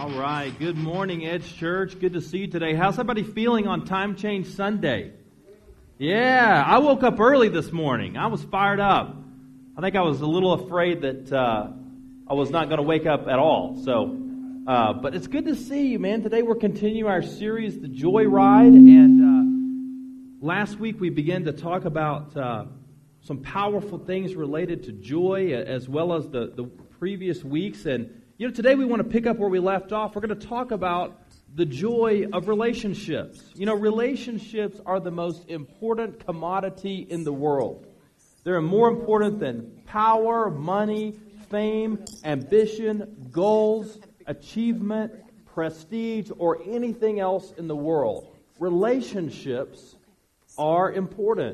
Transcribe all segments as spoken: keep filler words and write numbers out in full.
All right. Good morning, Edge Church. Good to see you today. How's everybody feeling on Time Change Sunday? Yeah, I woke up early this morning. I was fired up. I think I was a little afraid that uh, I was not going to wake up at all. So, uh, but it's good to see you, man. Today we're continuing our series, The Joy Ride, and uh, last week we began to talk about uh, some powerful things related to joy, as well as the, the previous weeks. And you know, today we want to pick up where we left off. We're going to talk about the joy of relationships. You know, relationships are the most important commodity in the world. They're more important than power, money, fame, ambition, goals, achievement, prestige, or anything else in the world. Relationships are important.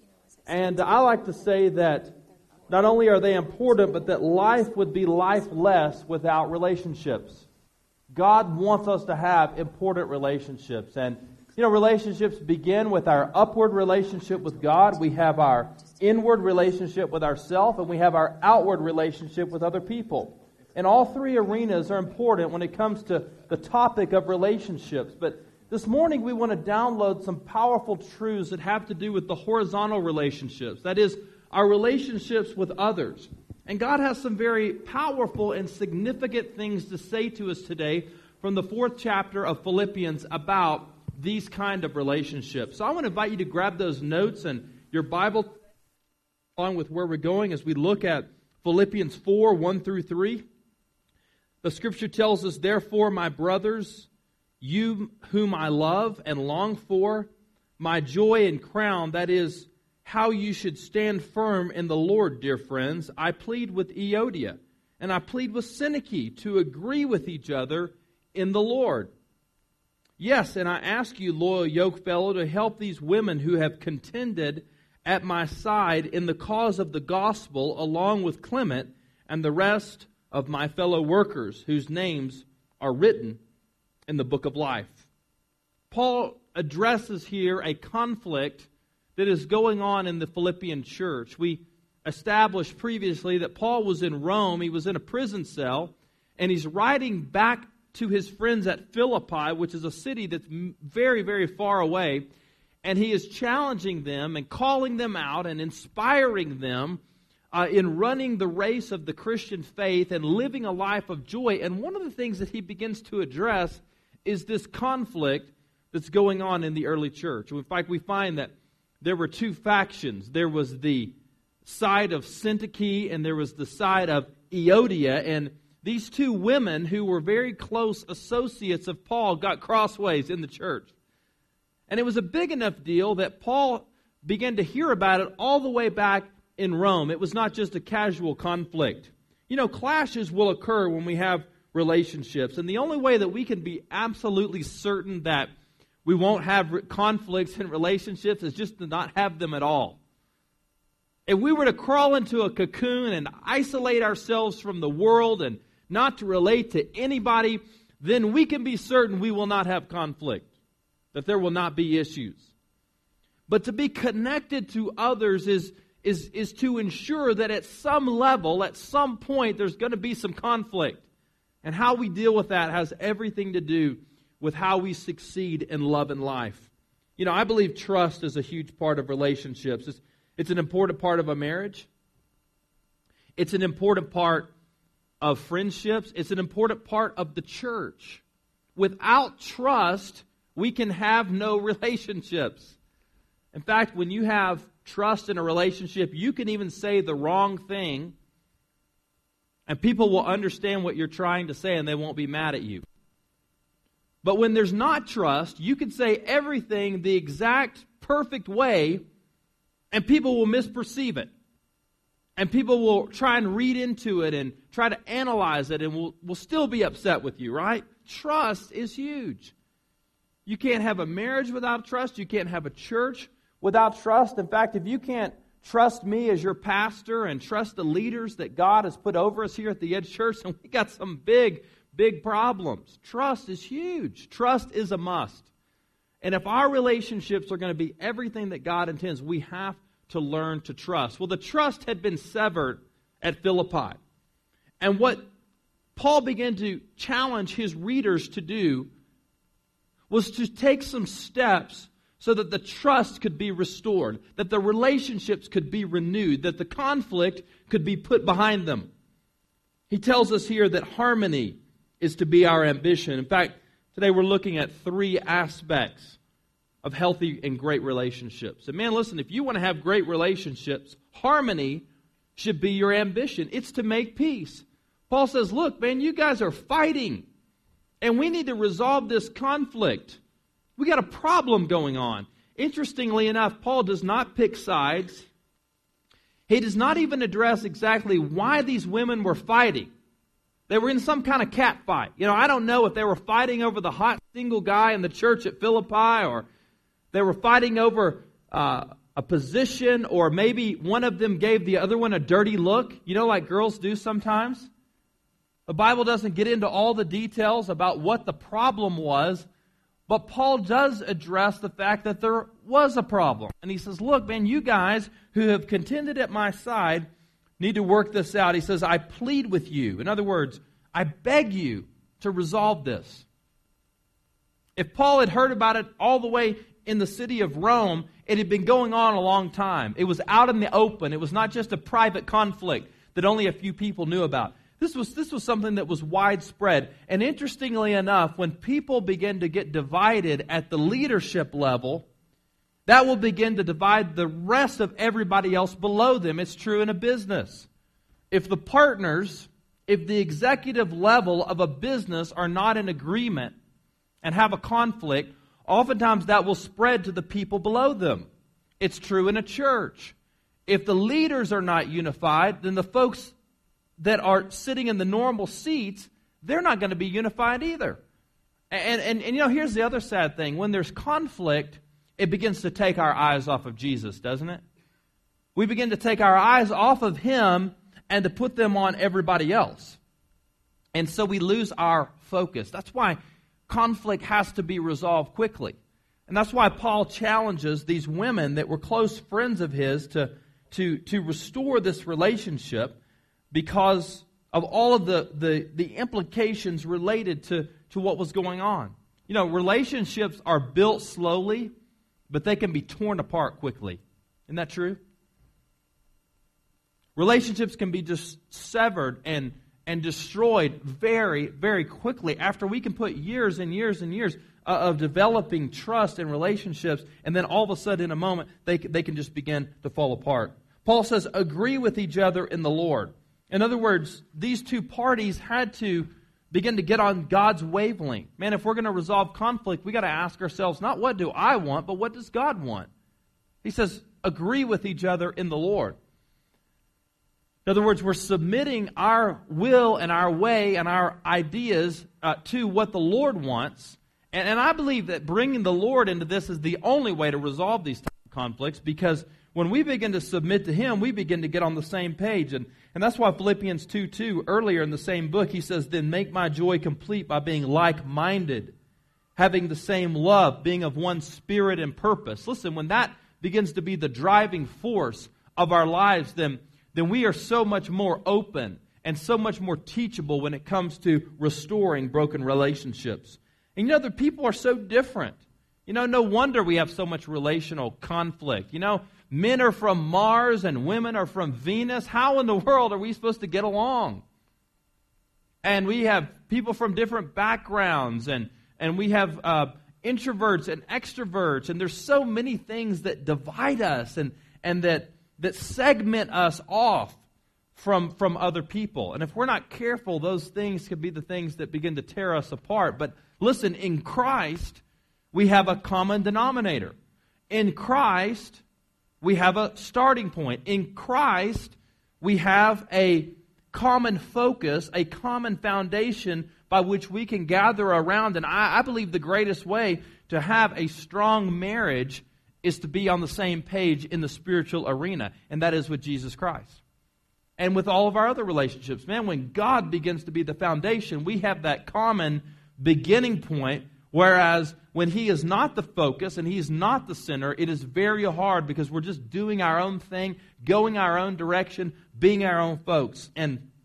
And I like to say that not only are they important, but that life would be lifeless without relationships. God wants us to have important relationships. And, you know, relationships begin with our upward relationship with God. We have our inward relationship with ourselves, and we have our outward relationship with other people. And all three arenas are important when it comes to the topic of relationships. But this morning we want to download some powerful truths that have to do with the horizontal relationships. That is, our relationships with others. And God has some very powerful and significant things to say to us today from the fourth chapter of Philippians about these kind of relationships. So I want to invite you to grab those notes and your Bible along with where we're going as we look at Philippians four, one through three. The scripture tells us, "Therefore, my brothers, you whom I love and long for, my joy and crown, that is, how you should stand firm in the Lord, dear friends, I plead with Euodia, and I plead with Syntyche to agree with each other in the Lord. Yes, and I ask you, loyal yokefellow, to help these women who have contended at my side in the cause of the gospel, along with Clement and the rest of my fellow workers, whose names are written in the book of life." Paul addresses here a conflict that is going on in the Philippian church. We established previously that Paul was in Rome. He was in a prison cell, and he's writing back to his friends at Philippi, which is a city that's very, very far away, and he is challenging them and calling them out and inspiring them uh, in running the race of the Christian faith and living a life of joy. And one of the things that he begins to address is this conflict that's going on in the early church. In fact, we find that there were two factions. There was the side of Syntyche and there was the side of Euodia. And these two women who were very close associates of Paul got crossways in the church. And it was a big enough deal that Paul began to hear about it all the way back in Rome. It was not just a casual conflict. You know, clashes will occur when we have relationships. And the only way that we can be absolutely certain that we won't have conflicts in relationships is just to not have them at all. If we were to crawl into a cocoon and isolate ourselves from the world and not to relate to anybody, then we can be certain we will not have conflict, that there will not be issues. But to be connected to others is, is, is to ensure that at some level, at some point, there's going to be some conflict. And how we deal with that has everything to do with how we succeed in love and life. You know, I believe trust is a huge part of relationships. It's, it's an important part of a marriage. It's an important part of friendships. It's an important part of the church. Without trust, we can have no relationships. In fact, when you have trust in a relationship, you can even say the wrong thing, and people will understand what you're trying to say, and they won't be mad at you. But when there's not trust, you can say everything the exact perfect way, and people will misperceive it. And people will try and read into it and try to analyze it, and will, will still be upset with you, right? Trust is huge. You can't have a marriage without trust. You can't have a church without trust. In fact, if you can't trust me as your pastor and trust the leaders that God has put over us here at the Edge Church, and we got some big Big problems. Trust is huge. Trust is a must. And if our relationships are going to be everything that God intends, we have to learn to trust. Well, the trust had been severed at Philippi. And what Paul began to challenge his readers to do was to take some steps so that the trust could be restored, that the relationships could be renewed, that the conflict could be put behind them. He tells us here that harmony is to be our ambition. In fact, today we're looking at three aspects of healthy and great relationships. And man, listen, if you want to have great relationships, harmony should be your ambition. It's to make peace. Paul says, look, man, you guys are fighting, and we need to resolve this conflict. We got a problem going on. Interestingly enough, Paul does not pick sides. He does not even address exactly why these women were fighting. They were in some kind of cat fight. You know, I don't know if they were fighting over the hot single guy in the church at Philippi, or they were fighting over uh, a position, or maybe one of them gave the other one a dirty look, you know, like girls do sometimes. The Bible doesn't get into all the details about what the problem was, but Paul does address the fact that there was a problem. And he says, look, man, you guys who have contended at my side need to work this out. He says, I plead with you. In other words, I beg you to resolve this. If Paul had heard about it all the way in the city of Rome, it had been going on a long time. It was out in the open. It was not just a private conflict that only a few people knew about. This was, this was something that was widespread. And interestingly enough, when people begin to get divided at the leadership level, that will begin to divide the rest of everybody else below them. It's true in a business. If the partners, if the executive level of a business are not in agreement and have a conflict, oftentimes that will spread to the people below them. It's true in a church. If the leaders are not unified, then the folks that are sitting in the normal seats, they're not going to be unified either. And, and, and you know, here's the other sad thing. When there's conflict, it begins to take our eyes off of Jesus, doesn't it? We begin to take our eyes off of Him and to put them on everybody else. And so we lose our focus. That's why conflict has to be resolved quickly. And that's why Paul challenges these women that were close friends of his to, to, to restore this relationship, because of all of the, the, the implications related to, to what was going on. You know, relationships are built slowly, but they can be torn apart quickly. Isn't that true? Relationships can be just severed and, and destroyed very, very quickly after we can put years and years and years uh, of developing trust in relationships, and then all of a sudden in a moment they, they can just begin to fall apart. Paul says, agree with each other in the Lord. In other words, these two parties had to begin to get on God's wavelength. Man, if we're going to resolve conflict, we got to ask ourselves, not what do I want, but what does God want? He says, agree with each other in the Lord. In other words, we're submitting our will and our way and our ideas uh, to what the Lord wants. And, and I believe that bringing the Lord into this is the only way to resolve these types of conflicts, because when we begin to submit to Him, we begin to get on the same page. And, and that's why Philippians two two, earlier in the same book, he says, then make my joy complete by being like-minded, having the same love, being of one spirit and purpose. Listen, when that begins to be the driving force of our lives, then, then we are so much more open and so much more teachable when it comes to restoring broken relationships. And you know, the people are so different. You know, no wonder we have so much relational conflict. You know, men are from Mars and women are from Venus. How in the world are we supposed to get along? And we have people from different backgrounds, and, and we have uh, introverts and extroverts, and there's so many things that divide us and, and that, that segment us off from, from other people. And if we're not careful, those things could be the things that begin to tear us apart. But listen, in Christ, we have a common denominator. In Christ, we have a starting point. In Christ, we have a common focus, a common foundation by which we can gather around. And I, I believe the greatest way to have a strong marriage is to be on the same page in the spiritual arena, and that is with Jesus Christ. And with all of our other relationships. Man, when God begins to be the foundation, we have that common beginning point. Whereas when He is not the focus and He is not the center, it is very hard, because we're just doing our own thing, going our own direction, being our own folks. And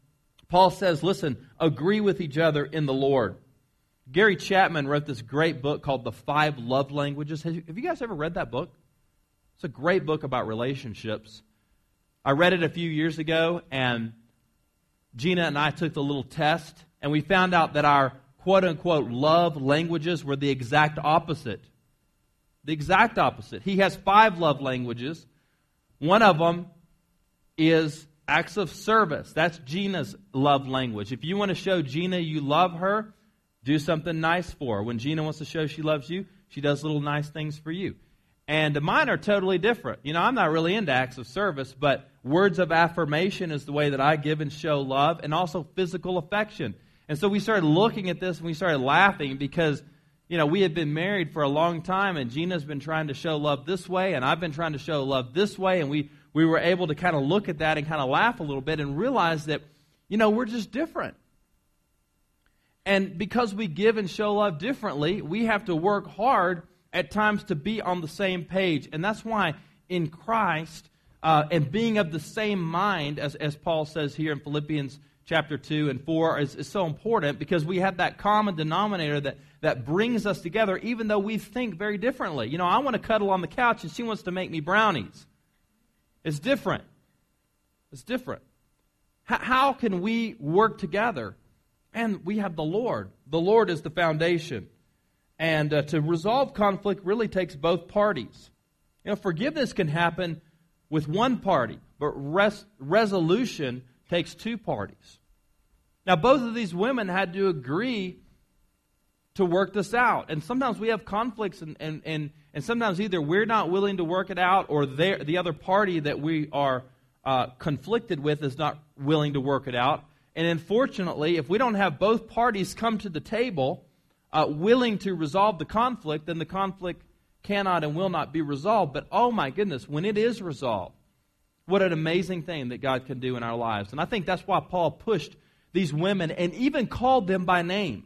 Paul says, listen, agree with each other in the Lord. Gary Chapman wrote this great book called The Five Love Languages. Have you guys ever read that book? It's a great book about relationships. I read it a few years ago, and Gina and I took the little test, and we found out that our quote-unquote love languages were the exact opposite. The exact opposite. He has five love languages. One of them is acts of service. That's Gina's love language. If you want to show Gina you love her, do something nice for her. When Gina wants to show she loves you, she does little nice things for you. And mine are totally different. You know, I'm not really into acts of service, but words of affirmation is the way that I give and show love, and also physical affection. And so we started looking at this and we started laughing because, you know, we had been married for a long time, and Gina's been trying to show love this way, and I've been trying to show love this way, and we, we were able to kind of look at that and kind of laugh a little bit and realize that, you know, we're just different. And because we give and show love differently, we have to work hard at times to be on the same page. And that's why in Christ, uh, and being of the same mind, as, as Paul says here in Philippians chapter two and four, is, is so important, because we have that common denominator that, that brings us together, even though we think very differently. You know, I want to cuddle on the couch, and she wants to make me brownies. It's different. It's different. H- how can we work together? And we have the Lord. The Lord is the foundation. And uh, to resolve conflict really takes both parties. You know, forgiveness can happen with one party, but res- resolution takes two parties. Now, both of these women had to agree to work this out. And sometimes we have conflicts, and, and, and, and sometimes either we're not willing to work it out, or the other party that we are uh, conflicted with is not willing to work it out. And unfortunately, if we don't have both parties come to the table Uh, willing to resolve the conflict, then the conflict cannot and will not be resolved. But oh my goodness, when it is resolved, what an amazing thing that God can do in our lives. And I think that's why Paul pushed these women and even called them by name.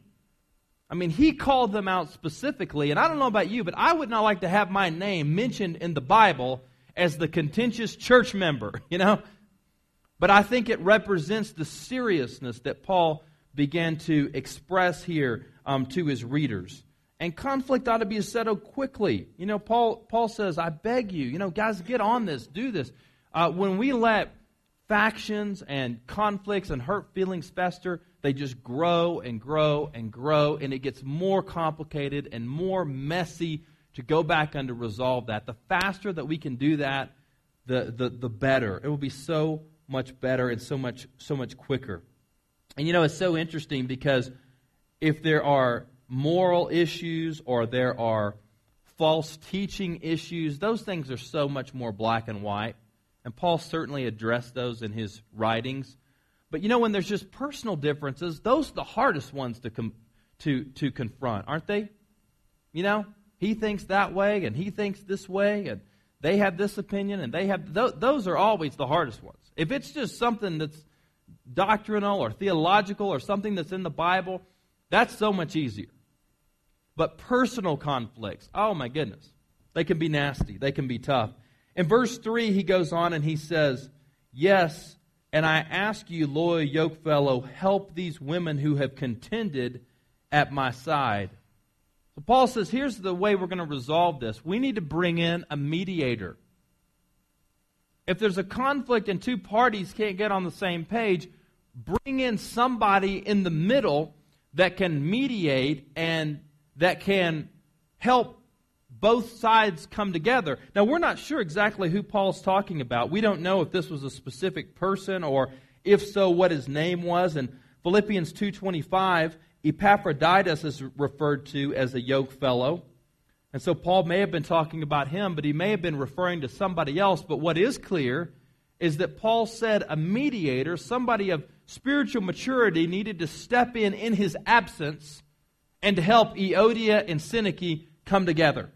I mean, he called them out specifically. And I don't know about you, but I would not like to have my name mentioned in the Bible as the contentious church member, you know. But I think it represents the seriousness that Paul began to express here um, to his readers. And conflict ought to be settled quickly. You know, Paul Paul says, I beg you, you know, guys, get on this, do this. Uh, when we let factions and conflicts and hurt feelings fester, they just grow and grow and grow, and it gets more complicated and more messy to go back and to resolve that. The faster that we can do that, the the, the better. It will be so much better and so much so much quicker. And you know, it's so interesting, because if there are moral issues or there are false teaching issues, those things are so much more black and white. And Paul certainly addressed those in his writings. But you know, when there's just personal differences, those are the hardest ones to com- to to confront, aren't they? You know, he thinks that way and he thinks this way, and they have this opinion and they have... Th- those are always the hardest ones. If it's just something that's doctrinal or theological or something that's in the Bible, that's so much easier. But personal conflicts, oh my goodness, they can be nasty, they can be tough. In verse three, he goes on and he says, yes, and I ask you, loyal yokefellow, help these women who have contended at my side. So Paul says, here's the way we're going to resolve this. We need to bring in a mediator. If there's a conflict and two parties can't get on the same page, bring in somebody in the middle that can mediate and that can help both sides come together. Now, we're not sure exactly who Paul's talking about. We don't know if this was a specific person, or if so, what his name was. In Philippians two twenty-five, Epaphroditus is referred to as a yoke fellow. And so Paul may have been talking about him, but he may have been referring to somebody else. But what is clear is that Paul said a mediator, somebody of spiritual maturity, needed to step in in his absence and to help Euodia and Syntyche come together.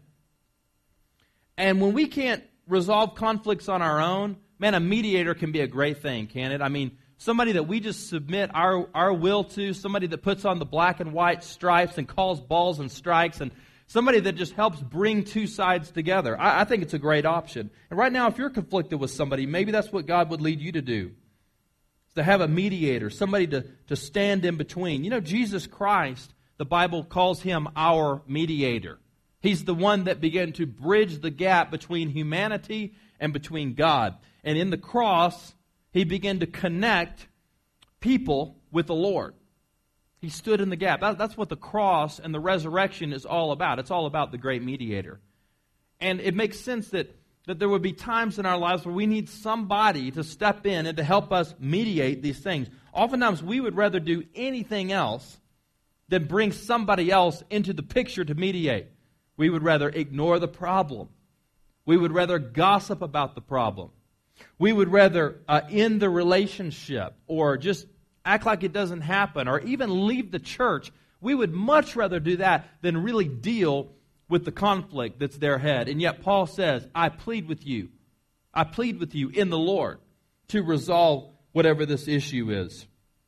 And when we can't resolve conflicts on our own, man, a mediator can be a great thing, can't it? I mean, somebody that we just submit our, our will to, somebody that puts on the black and white stripes and calls balls and strikes, and somebody that just helps bring two sides together. I, I think it's a great option. And right now, if you're conflicted with somebody, maybe that's what God would lead you to do. to have a mediator, somebody to, to stand in between. You know, Jesus Christ, the Bible calls him our mediator. He's the one that began to bridge the gap between humanity and between God. And in the cross, he began to connect people with the Lord. He stood in the gap. That, that's what the cross and the resurrection is all about. It's all about the great mediator. And it makes sense that, that there would be times in our lives where we need somebody to step in and to help us mediate these things. Oftentimes, we would rather do anything else than bring somebody else into the picture to mediate. We would rather ignore the problem. We would rather gossip about the problem. We would rather uh, end the relationship or just act like it doesn't happen or even leave the church. We would much rather do that than really deal with the conflict that's there ahead. And yet Paul says, I plead with you. I plead with you in the Lord to resolve whatever this issue is.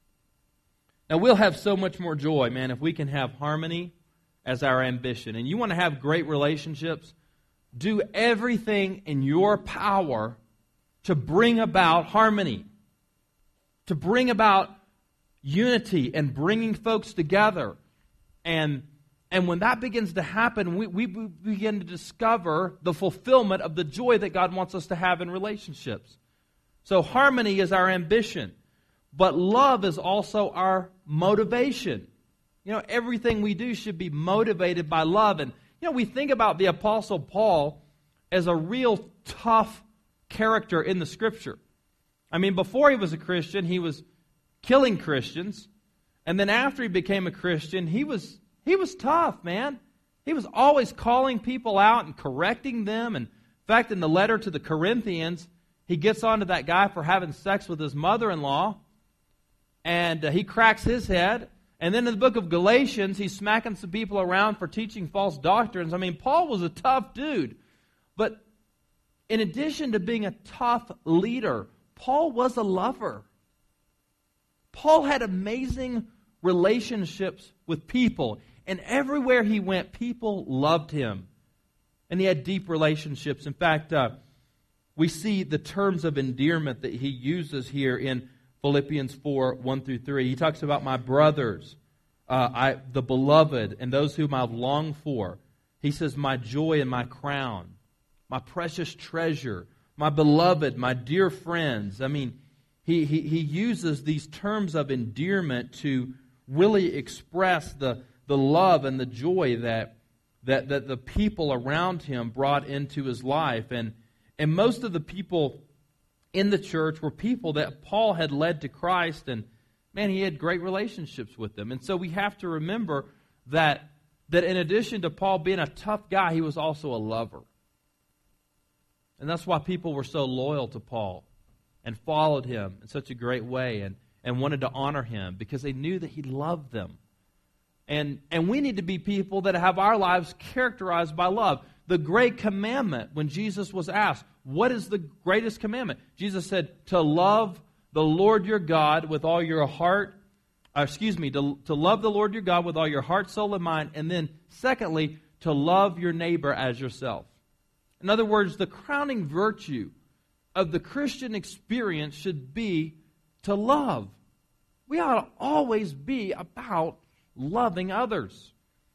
Now we'll have so much more joy, man, if we can have harmony as our ambition. And you want to have great relationships? Do everything in your power to bring about harmony, to bring about unity and bringing folks together. And, and when that begins to happen, we, we begin to discover the fulfillment of the joy that God wants us to have in relationships. So harmony is our ambition, but love is also our motivation. You know, everything we do should be motivated by love. And, you know, we think about the Apostle Paul as a real tough character in the Scripture. I mean, before he was a Christian, he was killing Christians. And then after he became a Christian, he was he was tough, man. He was always calling people out and correcting them. And in fact, in the letter to the Corinthians, he gets onto that guy for having sex with his mother-in-law. And uh, he cracks his head. And then in the book of Galatians, he's smacking some people around for teaching false doctrines. I mean, Paul was a tough dude. But in addition to being a tough leader, Paul was a lover. Paul had amazing relationships with people. And everywhere he went, people loved him. And he had deep relationships. In fact, uh, we see the terms of endearment that he uses here in Philippians four, one through three. He talks about my brothers, uh, I, the beloved, and those whom I've longed for. He says, my joy and my crown, my precious treasure, my beloved, my dear friends. I mean, he, he, he uses these terms of endearment to really express the, the love and the joy that, that, that the people around him brought into his life. And, and most of the people in the church were people that Paul had led to Christ, and man, he had great relationships with them. And so we have to remember that, that in addition to Paul being a tough guy, he was also a lover. And that's why people were so loyal to Paul and followed him in such a great way and, and wanted to honor him because they knew that he loved them. And, and we need to be people that have our lives characterized by love. The great commandment, when Jesus was asked, what is the greatest commandment? Jesus said, to love the Lord your God with all your heart, uh, excuse me, to, to love the Lord your God with all your heart, soul, and mind. And then secondly, to love your neighbor as yourself. In other words, the crowning virtue of the Christian experience should be to love. We ought to always be about loving others.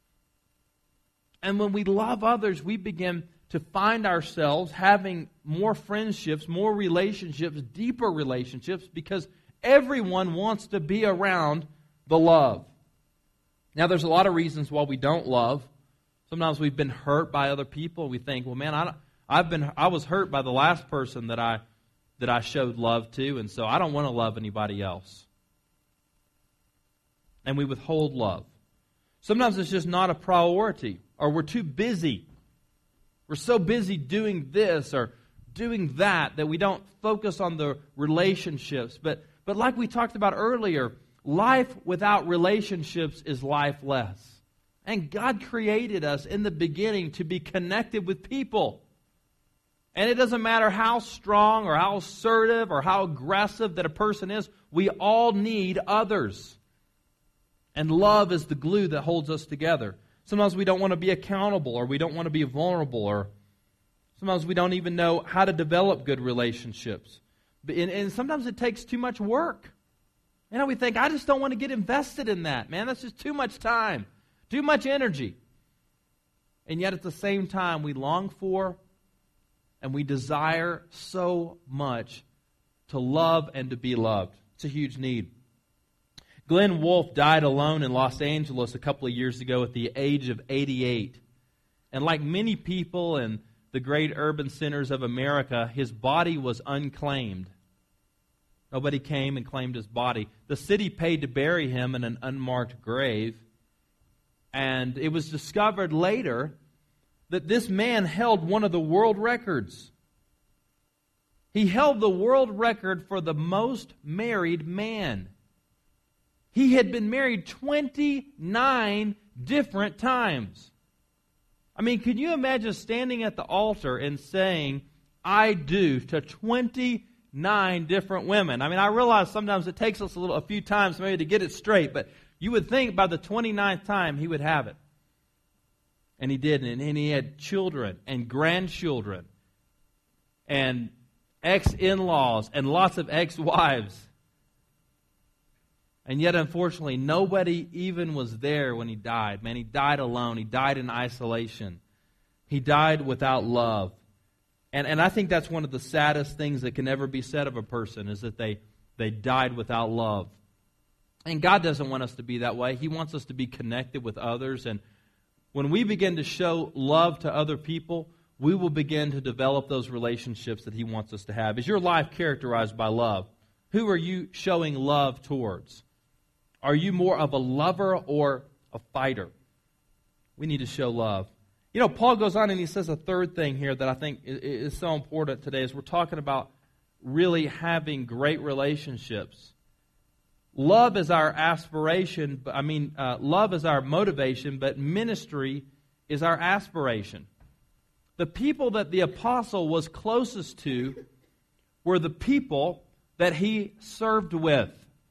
And when we love others, we begin to find ourselves having more friendships, more relationships, deeper relationships, because everyone wants to be around the love. Now, there's a lot of reasons why we don't love. Sometimes we've been hurt by other people. We think, well, man, I don't, I've been, I was hurt by the last person that I that I showed love to, and so I don't want to love anybody else. And we withhold love. Sometimes it's just not a priority, or we're too busy. We're so busy doing this or doing that that we don't focus on the relationships. But but like we talked about earlier, life without relationships is lifeless. And God created us in the beginning to be connected with people. And it doesn't matter how strong or how assertive or how aggressive that a person is, we all need others. And love is the glue that holds us together. Sometimes we don't want to be accountable, or we don't want to be vulnerable, or sometimes we don't even know how to develop good relationships. And, and sometimes it takes too much work. You know, we think, I just don't want to get invested in that, man. That's just too much time, too much energy. And yet at the same time, we long for and we desire so much to love and to be loved. It's a huge need. Glenn Wolfe died alone in Los Angeles a couple of years ago at the age of eighty-eight. And like many people in the great urban centers of America, his body was unclaimed. Nobody came and claimed his body. The city paid to bury him in an unmarked grave. And it was discovered later that this man held one of the world records. He held the world record for the most married man. He had been married twenty-nine different times. I mean, can you imagine standing at the altar and saying, I do, to twenty-nine different women? I mean, I realize sometimes it takes us a little, a few times maybe to get it straight, but you would think by the twenty-ninth time he would have it. And he did, and, and he had children and grandchildren and ex-in-laws and lots of ex-wives. And yet, unfortunately, nobody even was there when he died. Man, he died alone. He died in isolation. He died without love. And and I think that's one of the saddest things that can ever be said of a person, is that they, they died without love. And God doesn't want us to be that way. He wants us to be connected with others. And when we begin to show love to other people, we will begin to develop those relationships that He wants us to have. Is your life characterized by love? Who are you showing love towards? Are you more of a lover or a fighter? We need to show love. You know, Paul goes on and he says a third thing here that I think is so important today, as we're talking about really having great relationships. Love is our aspiration. I mean, uh, love is our motivation, but ministry is our aspiration. The people that the apostle was closest to were the people that he served with.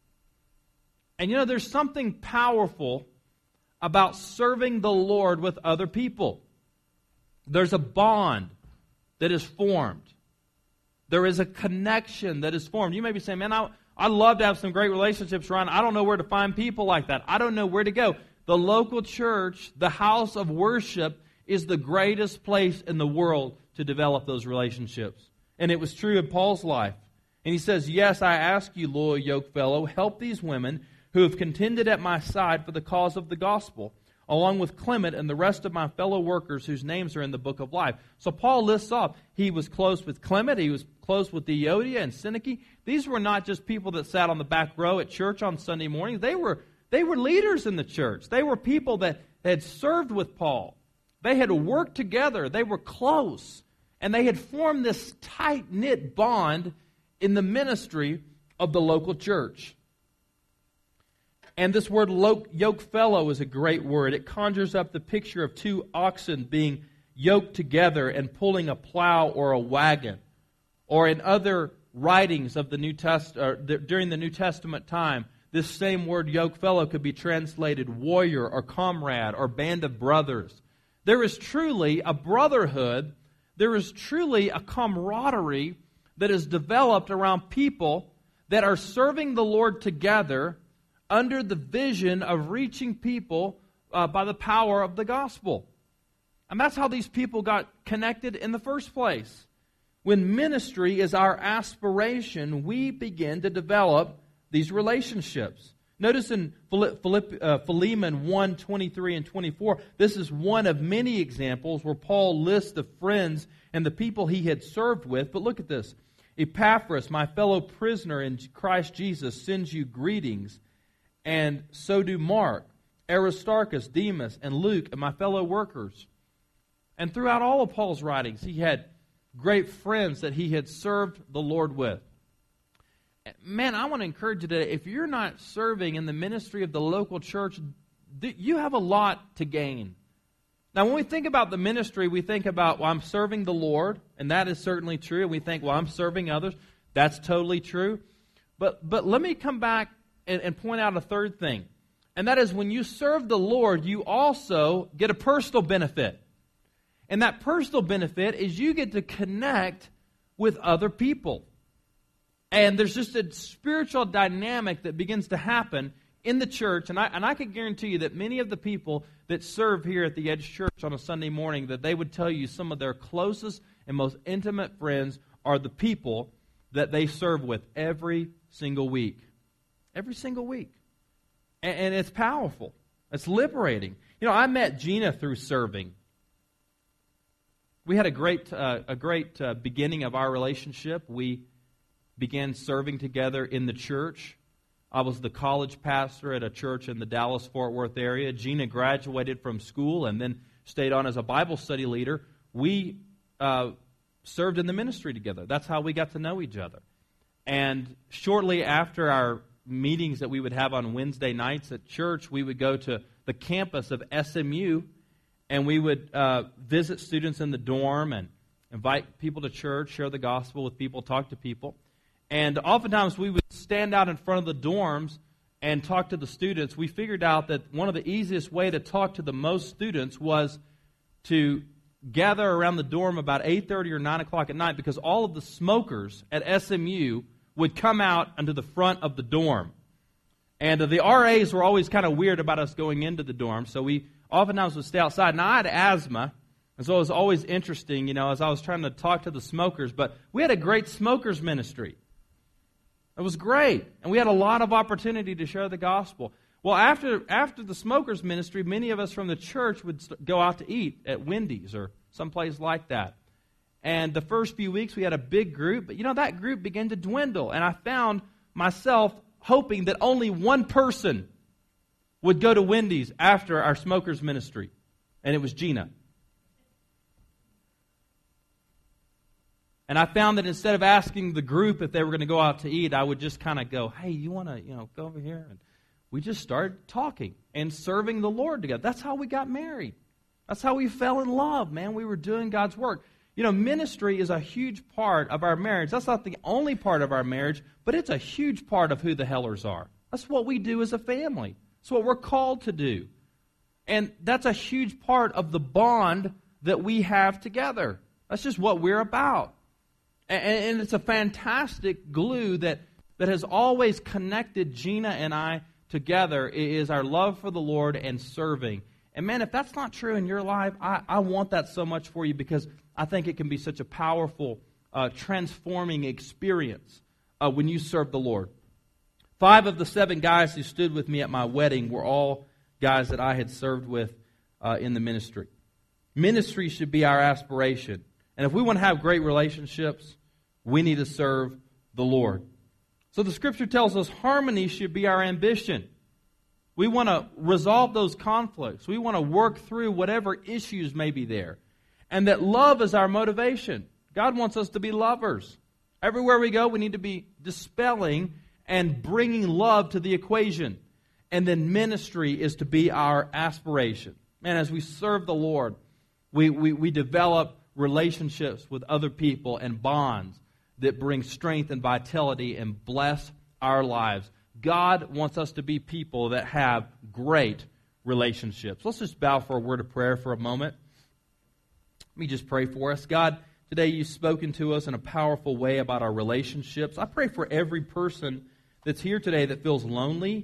And you know, there's something powerful about serving the Lord with other people. There's a bond that is formed. There is a connection that is formed. You may be saying, man, I, I'd love to have some great relationships, Ron. I don't know where to find people like that. I don't know where to go. The local church, the house of worship, is the greatest place in the world to develop those relationships. And it was true in Paul's life. And he says, yes, I ask you, loyal yoke fellow, help these women who have contended at my side for the cause of the gospel, along with Clement and the rest of my fellow workers whose names are in the book of life. So Paul lists off, he was close with Clement, he was close with Euodia and Syntyche. These were not just people that sat on the back row at church on Sunday mornings. They were, they were leaders in the church. They were people that had served with Paul. They had worked together. They were close. And they had formed this tight-knit bond in the ministry of the local church. And this word yoke fellow is a great word. It conjures up the picture of two oxen being yoked together and pulling a plow or a wagon. Or in other writings of the New Test uh, during the New Testament time, this same word yoke fellow could be translated warrior or comrade or band of brothers. There is truly a brotherhood, there is truly a camaraderie that is developed around people that are serving the Lord together under the vision of reaching people uh, by the power of the gospel. And that's how these people got connected in the first place. When ministry is our aspiration, we begin to develop these relationships. Notice in Philemon one, twenty-three and twenty-four, this is one of many examples where Paul lists the friends and the people he had served with. But look at this. Epaphras, my fellow prisoner in Christ Jesus, sends you greetings, and so do Mark, Aristarchus, Demas, and Luke, and my fellow workers. And throughout all of Paul's writings, he had great friends that he had served the Lord with. Man, I want to encourage you today, if you're not serving in the ministry of the local church, you have a lot to gain. Now, when we think about the ministry, we think about, well, I'm serving the Lord, and that is certainly true. And we think, well, I'm serving others. That's totally true. But but let me come back and, and point out a third thing. And that is, when you serve the Lord, you also get a personal benefit. And that personal benefit is you get to connect with other people. And there's just a spiritual dynamic that begins to happen in the church, and I and I can guarantee you that many of the people that serve here at the Edge Church on a Sunday morning, that they would tell you some of their closest and most intimate friends are the people that they serve with every single week. Every single week. And, and it's powerful. It's liberating. You know, I met Gina through serving. We had a great, uh, a great uh, beginning of our relationship. We began serving together in the church. I was the college pastor at a church in the Dallas-Fort Worth area. Gina graduated from school and then stayed on as a Bible study leader. We uh, served in the ministry together. That's how we got to know each other. And shortly after our meetings that we would have on Wednesday nights at church, we would go to the campus of S M U, and we would uh, visit students in the dorm and invite people to church, share the gospel with people, talk to people. And oftentimes we would stand out in front of the dorms and talk to the students. We figured out that one of the easiest way to talk to the most students was to gather around the dorm about eight thirty or nine o'clock at night, because all of the smokers at S M U would come out onto the front of the dorm. And uh, the R As were always kind of weird about us going into the dorm, so we oftentimes would stay outside. Now, I had asthma, and so it was always interesting, you know, as I was trying to talk to the smokers. But we had a great smokers ministry. It was great, and we had a lot of opportunity to share the gospel. Well, after after the smokers ministry, many of us from the church would go out to eat at Wendy's or someplace like that. And the first few weeks we had a big group, but you know, that group began to dwindle, and I found myself hoping that only one person would go to Wendy's after our smokers ministry, and it was Gina. And I found that instead of asking the group if they were going to go out to eat, I would just kind of go, hey, you want to, you know, go over here? And we just started talking and serving the Lord together. That's how we got married. That's how we fell in love, man. We were doing God's work. You know, ministry is a huge part of our marriage. That's not the only part of our marriage, but it's a huge part of who the Hellers are. That's what we do as a family. That's what we're called to do. And that's a huge part of the bond that we have together. That's just what we're about. And it's a fantastic glue that, that has always connected Gina and I together, is our love for the Lord and serving. And man, if that's not true in your life, I, I want that so much for you, because I think it can be such a powerful, uh, transforming experience uh, when you serve the Lord. Five of the seven guys who stood with me at my wedding were all guys that I had served with uh, in the ministry. Ministry should be our aspiration. And if we want to have great relationships, we need to serve the Lord. So the Scripture tells us harmony should be our ambition. We want to resolve those conflicts. We want to work through whatever issues may be there. And that love is our motivation. God wants us to be lovers. Everywhere we go, we need to be dispelling and bringing love to the equation. And then ministry is to be our aspiration. Man, as we serve the Lord, we, we, we develop relationships with other people and bonds that bring strength and vitality and bless our lives. God wants us to be people that have great relationships. Let's just bow for a word of prayer for a moment. Let me just pray for us. God, today you've spoken to us in a powerful way about our relationships. I pray for every person that's here today that feels lonely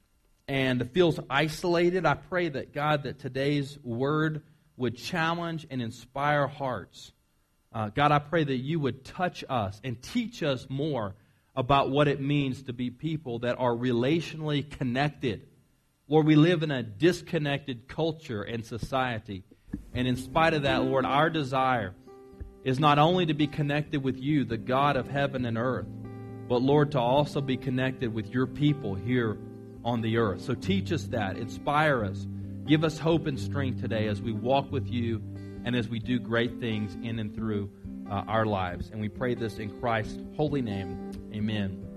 and feels isolated. I pray that, God, that today's word would challenge and inspire hearts. Uh, God, I pray that you would touch us and teach us more about what it means to be people that are relationally connected. Lord, we live in a disconnected culture and society. And in spite of that, Lord, our desire is not only to be connected with you, the God of heaven and earth, but, Lord, to also be connected with your people here on the earth. So teach us that. Inspire us. Give us hope and strength today as we walk with you and as we do great things in and through uh, our lives. And we pray this in Christ's holy name. Amen.